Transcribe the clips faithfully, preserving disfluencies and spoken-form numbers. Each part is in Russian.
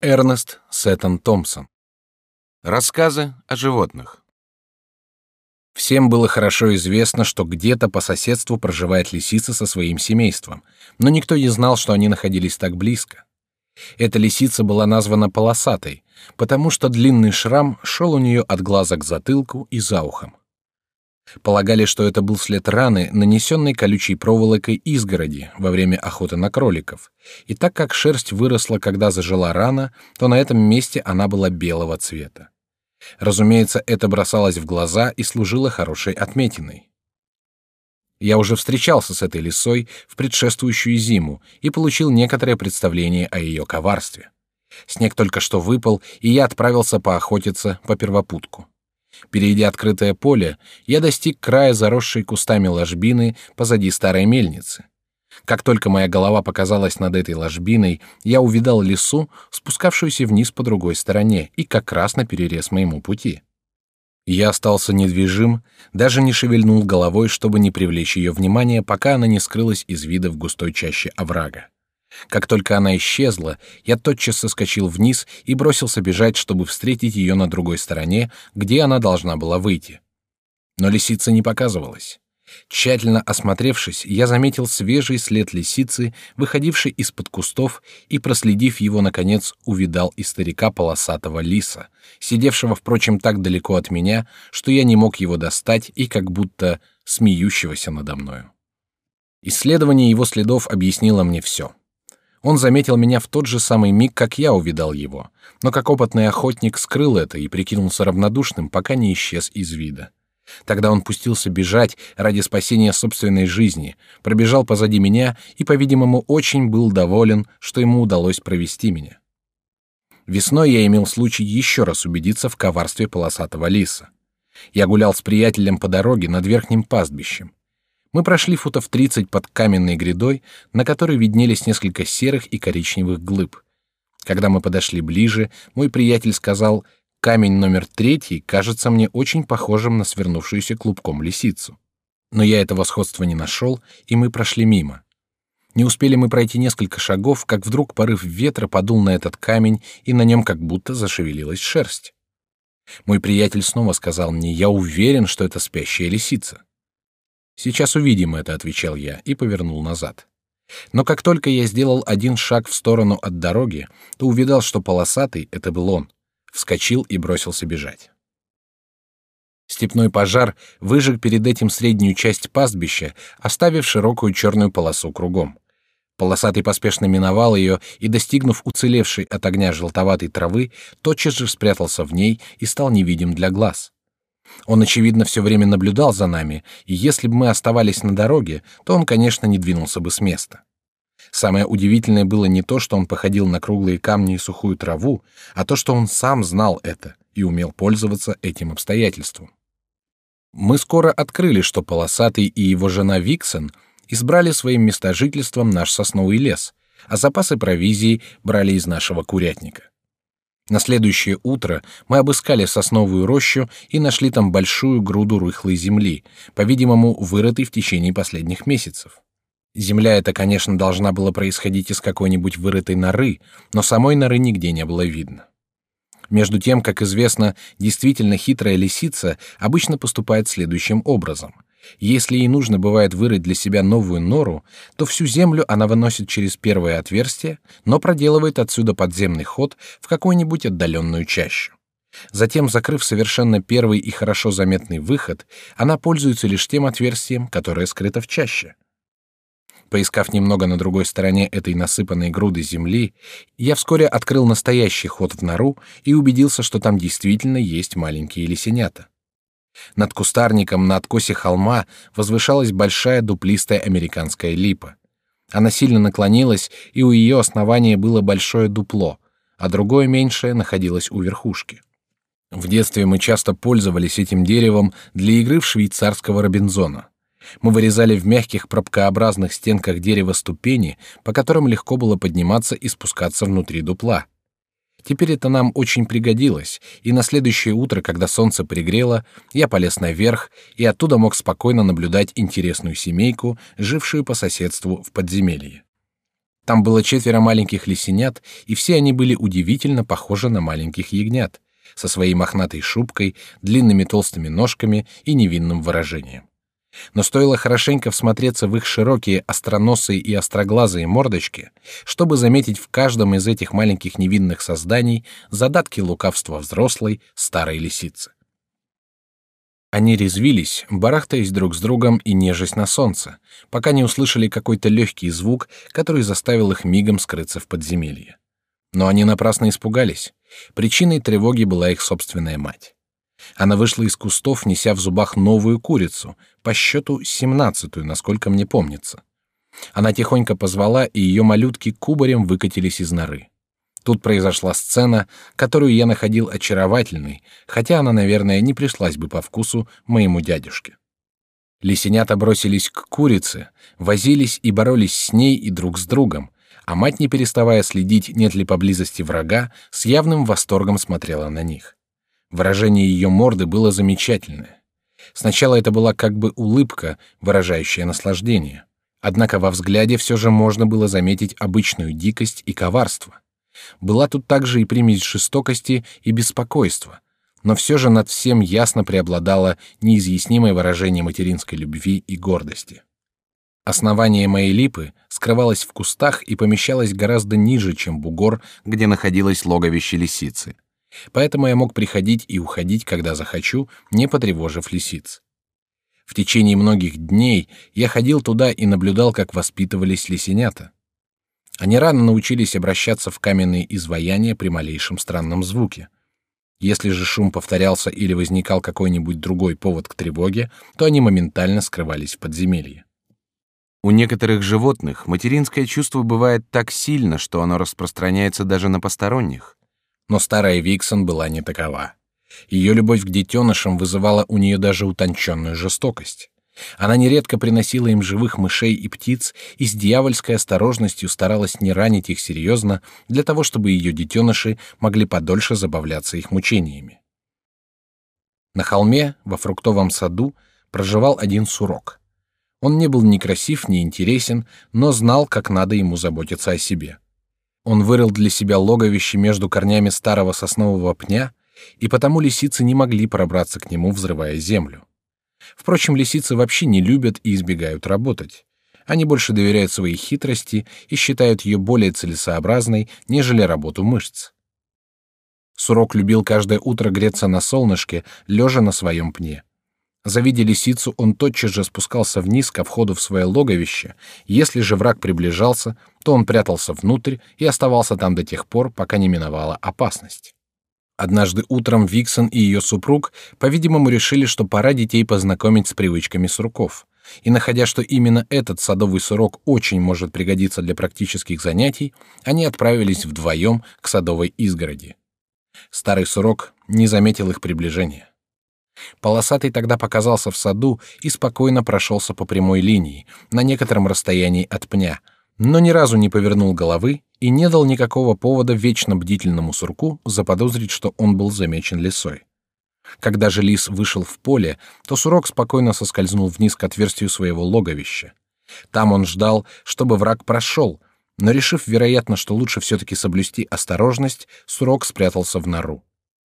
Эрнест Сеттон Томпсон. Рассказы о животных. Всем было хорошо известно, что где-то по соседству проживает лисица со своим семейством, но никто не знал, что они находились так близко. Эта лисица была названа полосатой, потому что длинный шрам шел у нее от глаза к затылку и за ухом. Полагали, что это был след раны, нанесенной колючей проволокой изгороди во время охоты на кроликов, и так как шерсть выросла, когда зажила рана, то на этом месте она была белого цвета. Разумеется, это бросалось в глаза и служило хорошей отметиной. Я уже встречался с этой лисой в предшествующую зиму и получил некоторое представление о ее коварстве. Снег только что выпал, и я отправился поохотиться по первопутку. Перейдя открытое поле, я достиг края заросшей кустами ложбины позади старой мельницы. Как только моя голова показалась над этой ложбиной, я увидал лису, спускавшуюся вниз по другой стороне и как раз наперерез моему пути. Я остался недвижим, даже не шевельнул головой, чтобы не привлечь ее внимание, пока она не скрылась из вида в густой чаще оврага. Как только она исчезла, я тотчас соскочил вниз и бросился бежать, чтобы встретить ее на другой стороне, где она должна была выйти. Но лисица не показывалась. Тщательно осмотревшись, я заметил свежий след лисицы, выходивший из-под кустов, и, проследив его, наконец, увидал и старика полосатого лиса, сидевшего, впрочем, так далеко от меня, что я не мог его достать и как будто смеющегося надо мною. Исследование его следов объяснило мне все. Он заметил меня в тот же самый миг, как я увидал его, но как опытный охотник скрыл это и прикинулся равнодушным, пока не исчез из вида. Тогда он пустился бежать ради спасения собственной жизни, пробежал позади меня и, по-видимому, очень был доволен, что ему удалось провести меня. Весной я имел случай еще раз убедиться в коварстве полосатого лиса. Я гулял с приятелем по дороге над верхним пастбищем. Мы прошли футов тридцать под каменной грядой, на которой виднелись несколько серых и коричневых глыб. Когда мы подошли ближе, мой приятель сказал: «Камень номер третий кажется мне очень похожим на свернувшуюся клубком лисицу». Но я этого сходства не нашел, и мы прошли мимо. Не успели мы пройти несколько шагов, как вдруг порыв ветра подул на этот камень, и на нем как будто зашевелилась шерсть. Мой приятель снова сказал мне: «Я уверен, что это спящая лисица». «Сейчас увидим это», — отвечал я и повернул назад. Но как только я сделал один шаг в сторону от дороги, то увидал, что полосатый — это был он, вскочил и бросился бежать. Степной пожар выжег перед этим среднюю часть пастбища, оставив широкую черную полосу кругом. Полосатый поспешно миновал ее и, достигнув уцелевшей от огня желтоватой травы, тотчас же спрятался в ней и стал невидим для глаз. Он, очевидно, все время наблюдал за нами, и если бы мы оставались на дороге, то он, конечно, не двинулся бы с места. Самое удивительное было не то, что он походил на круглые камни и сухую траву, а то, что он сам знал это и умел пользоваться этим обстоятельством. Мы скоро открыли, что полосатый и его жена Виксен избрали своим местожительством наш сосновый лес, а запасы провизии брали из нашего курятника. На следующее утро мы обыскали сосновую рощу и нашли там большую груду рыхлой земли, по-видимому, вырытой в течение последних месяцев. Земля эта, конечно, должна была происходить из какой-нибудь вырытой норы, но самой норы нигде не было видно. Между тем, как известно, действительно хитрая лисица обычно поступает следующим образом. Если ей нужно бывает вырыть для себя новую нору, то всю землю она выносит через первое отверстие, но проделывает отсюда подземный ход в какую-нибудь отдаленную чащу. Затем, закрыв совершенно первый и хорошо заметный выход, она пользуется лишь тем отверстием, которое скрыто в чаще. Поискав немного на другой стороне этой насыпанной груды земли, я вскоре открыл настоящий ход в нору и убедился, что там действительно есть маленькие лисенята. Над кустарником на откосе холма возвышалась большая дуплистая американская липа. Она сильно наклонилась, и у ее основания было большое дупло, а другое меньшее находилось у верхушки. В детстве мы часто пользовались этим деревом для игры в швейцарского Робинзона. Мы вырезали в мягких пробкообразных стенках дерева ступени, по которым легко было подниматься и спускаться внутри дупла. Теперь это нам очень пригодилось, и на следующее утро, когда солнце пригрело, я полез наверх и оттуда мог спокойно наблюдать интересную семейку, жившую по соседству в подземелье. Там было четверо маленьких лисенят, и все они были удивительно похожи на маленьких ягнят, со своей мохнатой шубкой, длинными толстыми ножками и невинным выражением. Но стоило хорошенько всмотреться в их широкие остроносые и остроглазые мордочки, чтобы заметить в каждом из этих маленьких невинных созданий задатки лукавства взрослой старой лисицы. Они резвились, барахтаясь друг с другом и нежась на солнце, пока не услышали какой-то легкий звук, который заставил их мигом скрыться в подземелье. Но они напрасно испугались. Причиной тревоги была их собственная мать. Она вышла из кустов, неся в зубах новую курицу, по счету семнадцатую, насколько мне помнится. Она тихонько позвала, и ее малютки кубарем выкатились из норы. Тут произошла сцена, которую я находил очаровательной, хотя она, наверное, не пришлась бы по вкусу моему дядюшке. Лисенята бросились к курице, возились и боролись с ней и друг с другом, а мать, не переставая следить, нет ли поблизости врага, с явным восторгом смотрела на них. Выражение ее морды было замечательное. Сначала это была как бы улыбка, выражающая наслаждение. Однако во взгляде все же можно было заметить обычную дикость и коварство. Была тут также и примесь жестокости и беспокойства, но все же над всем ясно преобладало неизъяснимое выражение материнской любви и гордости. Основание моей липы скрывалось в кустах и помещалось гораздо ниже, чем бугор, где находилось логовище лисицы. Поэтому я мог приходить и уходить, когда захочу, не потревожив лисиц. В течение многих дней я ходил туда и наблюдал, как воспитывались лисенята. Они рано научились обращаться в каменные изваяния при малейшем странном звуке. Если же шум повторялся или возникал какой-нибудь другой повод к тревоге, то они моментально скрывались в подземелье. У некоторых животных материнское чувство бывает так сильно, что оно распространяется даже на посторонних. Но старая Виксон была не такова. Ее любовь к детенышам вызывала у нее даже утонченную жестокость. Она нередко приносила им живых мышей и птиц и с дьявольской осторожностью старалась не ранить их серьезно, для того чтобы ее детеныши могли подольше забавляться их мучениями. На холме, во фруктовом саду, проживал один сурок. Он не был ни красив, ни интересен, но знал, как надо ему заботиться о себе. Он вырыл для себя логовище между корнями старого соснового пня, и потому лисицы не могли пробраться к нему, взрывая землю. Впрочем, лисицы вообще не любят и избегают работать. Они больше доверяют своей хитрости и считают ее более целесообразной, нежели работу мышц. Сурок любил каждое утро греться на солнышке, лежа на своем пне. Завидя лисицу, он тотчас же спускался вниз ко входу в свое логовище. Если же враг приближался, то он прятался внутрь и оставался там до тех пор, пока не миновала опасность. Однажды утром Виксон и ее супруг, по-видимому, решили, что пора детей познакомить с привычками сурков. И находя, что именно этот садовый сурок очень может пригодиться для практических занятий, они отправились вдвоем к садовой изгороди. Старый сурок не заметил их приближения. Полосатый тогда показался в саду и спокойно прошелся по прямой линии, на некотором расстоянии от пня, но ни разу не повернул головы и не дал никакого повода вечно бдительному сурку заподозрить, что он был замечен лисой. Когда же лис вышел в поле, то сурок спокойно соскользнул вниз к отверстию своего логовища. Там он ждал, чтобы враг прошел, но, решив, вероятно, что лучше все-таки соблюсти осторожность, сурок спрятался в нору.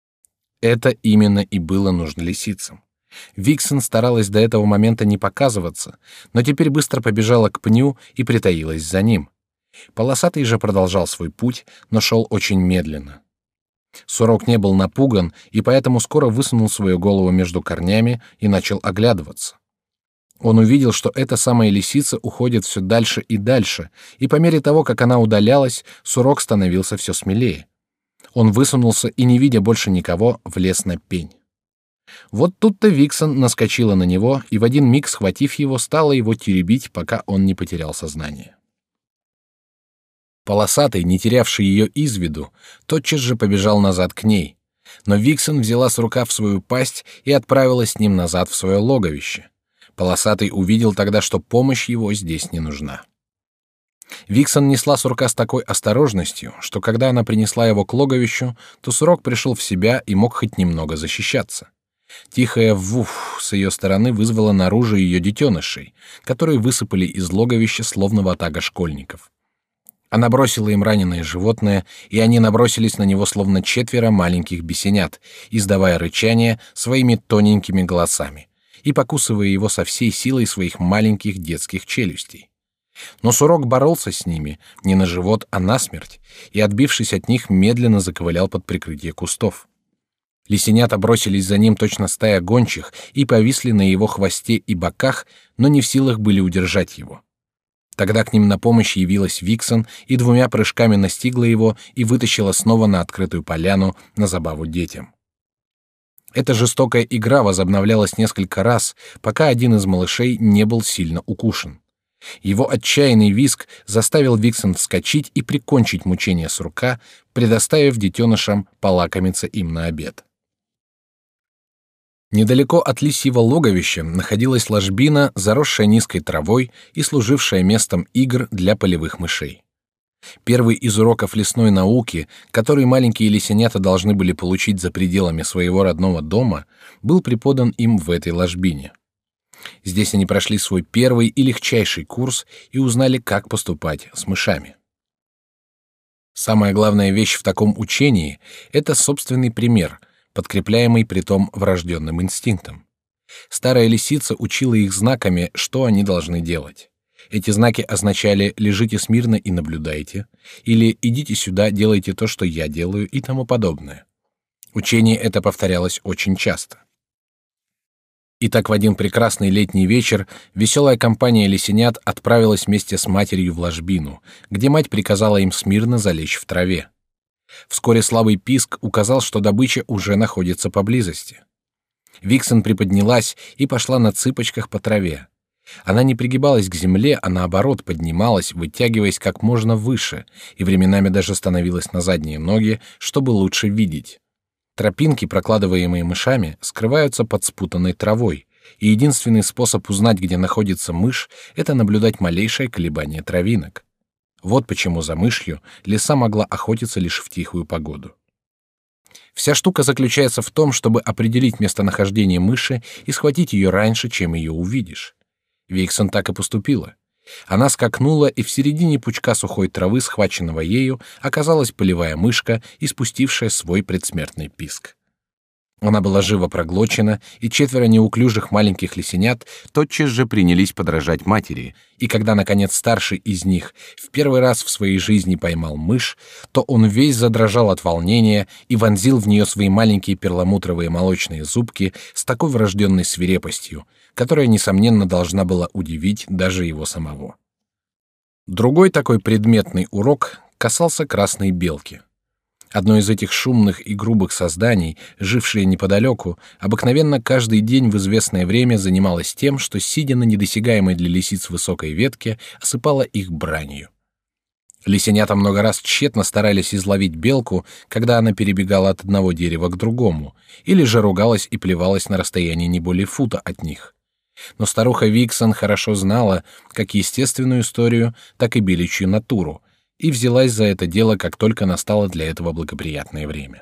Это именно и было нужно лисицам. Виксон старалась до этого момента не показываться, но теперь быстро побежала к пню и притаилась за ним. Полосатый же продолжал свой путь, но шел очень медленно. Сурок не был напуган и поэтому скоро высунул свою голову между корнями и начал оглядываться. Он увидел, что эта самая лисица уходит все дальше и дальше, и по мере того, как она удалялась, сурок становился все смелее. Он высунулся и, не видя больше никого, влез на пень. Вот тут-то Виксон наскочила на него и в один миг, схватив его, стала его теребить, пока он не потерял сознание. Полосатый, не терявший ее из виду, тотчас же побежал назад к ней, но Виксон взяла сурока в свою пасть и отправилась с ним назад в свое логовище. Полосатый увидел тогда, что помощь его здесь не нужна. Виксон несла сурка с такой осторожностью, что когда она принесла его к логовищу, то сурок пришел в себя и мог хоть немного защищаться. Тихое «вуф» с ее стороны вызвало наружу ее детенышей, которые высыпали из логовища словно ватага школьников. Она бросила им раненое животное, и они набросились на него словно четверо маленьких бесенят, издавая рычание своими тоненькими голосами и покусывая его со всей силой своих маленьких детских челюстей. Но Сурок боролся с ними не на живот, а насмерть, и, отбившись от них, медленно заковылял под прикрытие кустов. Лисенята бросились за ним точно стая гончих и повисли на его хвосте и боках, но не в силах были удержать его. Тогда к ним на помощь явилась Виксон и двумя прыжками настигла его и вытащила снова на открытую поляну на забаву детям. Эта жестокая игра возобновлялась несколько раз, пока один из малышей не был сильно укушен. Его отчаянный визг заставил Виксон вскочить и прикончить мучения Сурка, предоставив детенышам полакомиться им на обед. Недалеко от лисьего логовища находилась ложбина, заросшая низкой травой и служившая местом игр для полевых мышей. Первый из уроков лесной науки, который маленькие лисенята должны были получить за пределами своего родного дома, был преподан им в этой ложбине. Здесь они прошли свой первый и легчайший курс и узнали, как поступать с мышами. Самая главная вещь в таком учении — это собственный пример, подкрепляемый притом врожденным инстинктом. Старая лисица учила их знаками, что они должны делать. Эти знаки означали «лежите смирно и наблюдайте» или «идите сюда, делайте то, что я делаю» и тому подобное. Учение это повторялось очень часто. Итак, в один прекрасный летний вечер веселая компания лисенят отправилась вместе с матерью в ложбину, где мать приказала им смирно залечь в траве. Вскоре слабый писк указал, что добыча уже находится поблизости. Виксон приподнялась и пошла на цыпочках по траве. Она не пригибалась к земле, а наоборот поднималась, вытягиваясь как можно выше, и временами даже становилась на задние ноги, чтобы лучше видеть. Тропинки, прокладываемые мышами, скрываются под спутанной травой, и единственный способ узнать, где находится мышь, это наблюдать малейшее колебание травинок. Вот почему за мышью лиса могла охотиться лишь в тихую погоду. Вся штука заключается в том, чтобы определить местонахождение мыши и схватить ее раньше, чем ее увидишь. Виксон так и поступила. Она скакнула, и в середине пучка сухой травы, схваченного ею, оказалась полевая мышка, испустившая свой предсмертный писк. Она была живо проглочена, и четверо неуклюжих маленьких лисенят тотчас же принялись подражать матери, и когда, наконец, старший из них в первый раз в своей жизни поймал мышь, то он весь задрожал от волнения и вонзил в нее свои маленькие перламутровые молочные зубки с такой врожденной свирепостью, которая, несомненно, должна была удивить даже его самого. Другой такой предметный урок касался красной белки. Одно из этих шумных и грубых созданий, жившее неподалеку, обыкновенно каждый день в известное время занималось тем, что, сидя на недосягаемой для лисиц высокой ветке, осыпало их бранью. Лисенята много раз тщетно старались изловить белку, когда она перебегала от одного дерева к другому, или же ругалась и плевалась на расстоянии не более фута от них. Но старуха Виксон хорошо знала как естественную историю, так и беличью натуру, и взялась за это дело, как только настало для этого благоприятное время.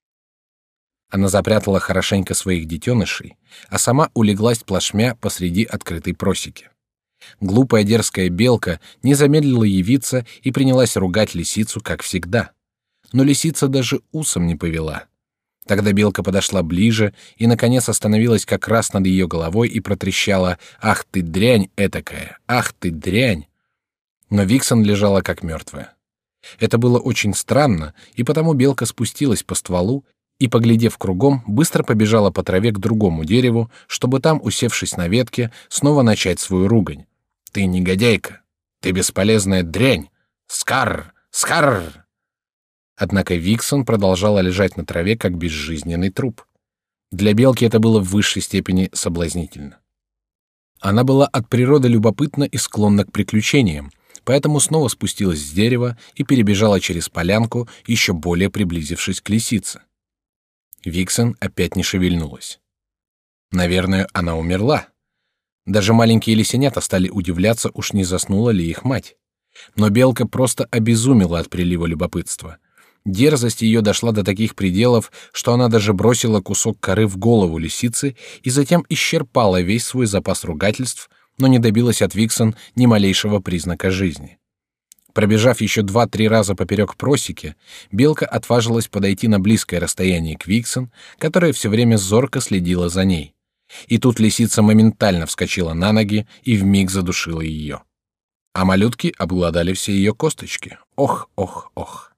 Она запрятала хорошенько своих детенышей, а сама улеглась плашмя посреди открытой просеки. Глупая дерзкая белка не замедлила явиться и принялась ругать лисицу, как всегда. Но лисица даже усом не повела. Тогда белка подошла ближе и, наконец, остановилась как раз над ее головой и протрещала: «Ах ты дрянь этакая! Ах ты дрянь!» Но Виксон лежала как мертвая. Это было очень странно, и потому белка спустилась по стволу и, поглядев кругом, быстро побежала по траве к другому дереву, чтобы там, усевшись на ветке, снова начать свою ругань. «Ты негодяйка! Ты бесполезная дрянь! Скарр! Скарр!» Однако Виксон продолжала лежать на траве, как безжизненный труп. Для белки это было в высшей степени соблазнительно. Она была от природы любопытна и склонна к приключениям, поэтому снова спустилась с дерева и перебежала через полянку, еще более приблизившись к лисице. Виксон опять не шевельнулась. Наверное, она умерла. Даже маленькие лисенята стали удивляться, уж не заснула ли их мать. Но белка просто обезумела от прилива любопытства. Дерзость ее дошла до таких пределов, что она даже бросила кусок коры в голову лисицы и затем исчерпала весь свой запас ругательств, но не добилась от Виксон ни малейшего признака жизни. Пробежав еще два-три раза поперек просеки, белка отважилась подойти на близкое расстояние к Виксон, которая все время зорко следила за ней. И тут лисица моментально вскочила на ноги и вмиг задушила ее. А малютки обглодали все ее косточки. Ох, ох, ох.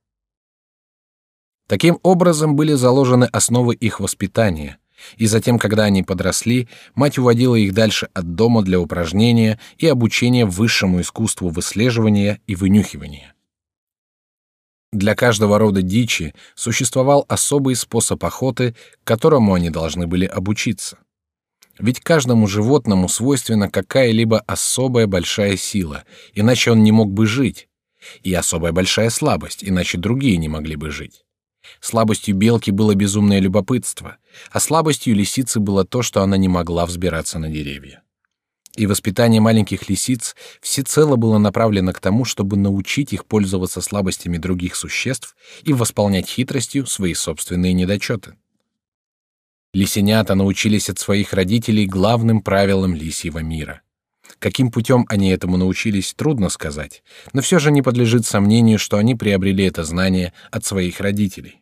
Таким образом были заложены основы их воспитания, и затем, когда они подросли, мать уводила их дальше от дома для упражнения и обучения высшему искусству выслеживания и вынюхивания. Для каждого рода дичи существовал особый способ охоты, к которому они должны были обучиться. Ведь каждому животному свойственна какая-либо особая большая сила, иначе он не мог бы жить, и особая большая слабость, иначе другие не могли бы жить. Слабостью белки было безумное любопытство, а слабостью лисицы было то, что она не могла взбираться на деревья. И воспитание маленьких лисиц всецело было направлено к тому, чтобы научить их пользоваться слабостями других существ и восполнять хитростью свои собственные недочеты. Лисенята научились от своих родителей главным правилам лисьего мира. Каким путем они этому научились, трудно сказать, но все же не подлежит сомнению, что они приобрели это знание от своих родителей.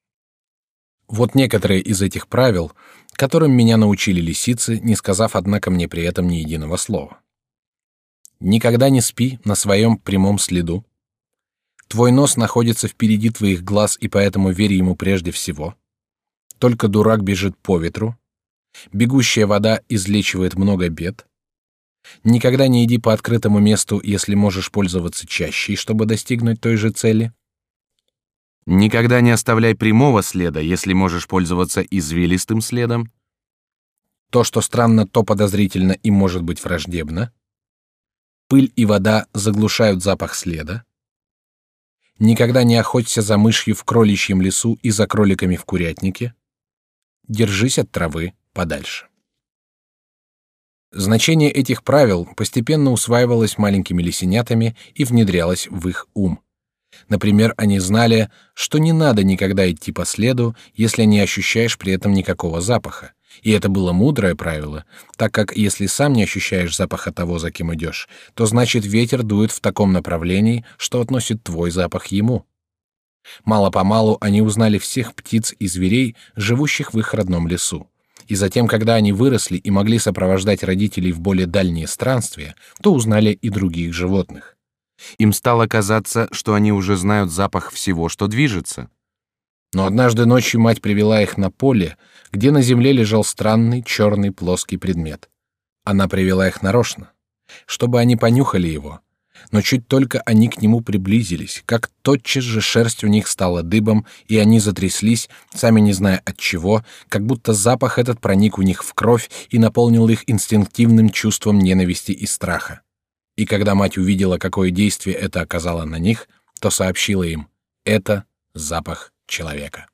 Вот некоторые из этих правил, которым меня научили лисицы, не сказав, однако, мне при этом ни единого слова. Никогда не спи на своем прямом следу. Твой нос находится впереди твоих глаз, и поэтому верь ему прежде всего. Только дурак бежит по ветру. Бегущая вода излечивает много бед. Никогда не иди по открытому месту, если можешь пользоваться чащей, чтобы достигнуть той же цели. Никогда не оставляй прямого следа, если можешь пользоваться извилистым следом. То, что странно, то подозрительно и может быть враждебно. Пыль и вода заглушают запах следа. Никогда не охоться за мышью в кроличьем лесу и за кроликами в курятнике. Держись от травы подальше. Значение этих правил постепенно усваивалось маленькими лисенятами и внедрялось в их ум. Например, они знали, что не надо никогда идти по следу, если не ощущаешь при этом никакого запаха. И это было мудрое правило, так как если сам не ощущаешь запаха того, за кем идешь, то значит ветер дует в таком направлении, что относит твой запах ему. Мало-помалу они узнали всех птиц и зверей, живущих в их родном лесу. И затем, когда они выросли и могли сопровождать родителей в более дальние странствия, то узнали и других животных. Им стало казаться, что они уже знают запах всего, что движется. Но однажды ночью мать привела их на поле, где на земле лежал странный черный плоский предмет. Она привела их нарочно, чтобы они понюхали его. Но чуть только они к нему приблизились, как тотчас же шерсть у них стала дыбом, и они затряслись, сами не зная от чего, как будто запах этот проник у них в кровь и наполнил их инстинктивным чувством ненависти и страха. И когда мать увидела, какое действие это оказало на них, то сообщила им: это запах человека.